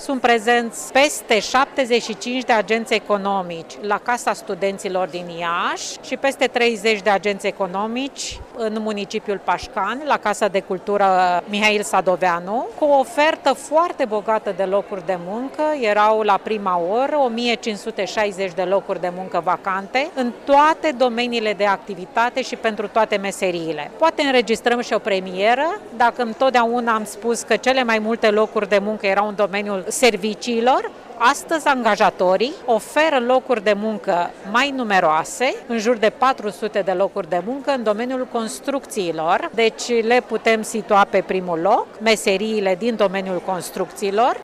Sunt prezenți peste 75 de agenți economici la Casa Studenților din Iași și peste 30 de agenți economici în municipiul Pașcani, la Casa de Cultură Mihail Sadoveanu, cu o ofertă foarte bogată de locuri de muncă. Erau la prima oră 1560 de locuri de muncă vacante în toate domeniile de activitate și pentru toate meseriile. Poate înregistrăm și o premieră, dacă întotdeauna am spus că cele mai multe locuri de muncă erau în domeniul serviciilor. Astăzi, angajatorii oferă locuri de muncă mai numeroase, în jur de 400 de locuri de muncă în domeniul construcțiilor, deci le putem situa pe primul loc, meseriile din domeniul construcțiilor.